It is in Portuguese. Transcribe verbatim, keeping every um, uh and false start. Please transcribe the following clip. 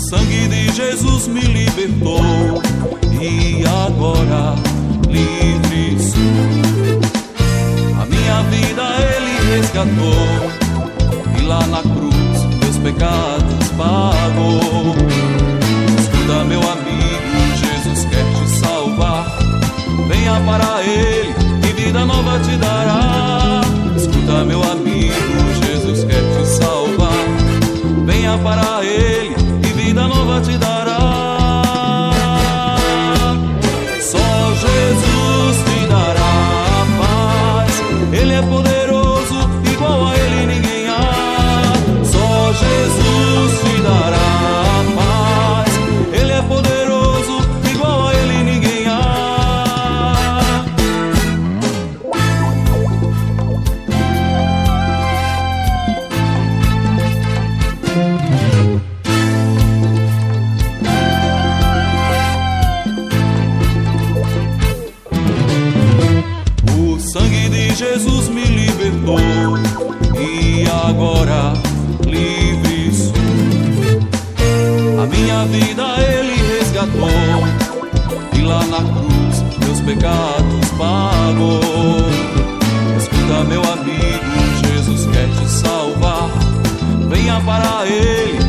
sangue de Jesus me libertou e agora livre sou. A minha vida Ele resgatou e lá na cruz meus pecados pagou. Escuta, meu amigo, Jesus quer te salvar. Venha para Ele e vida nova te dará. Escuta, meu amigo, Jesus quer te salvar. Venha para Ele e vida nova te dará. Só Jesus te dará a paz. Ele é poderoso, igual a Ele ninguém há. Só Jesus te dará a paz. Ele é poderoso, igual a Ele ninguém há. O sangue de Jesus me libertou e agora livre sou. A minha vida Ele resgatou e lá na cruz meus pecados pagou. Escuta, meu amigo, Jesus quer te salvar. Venha para Ele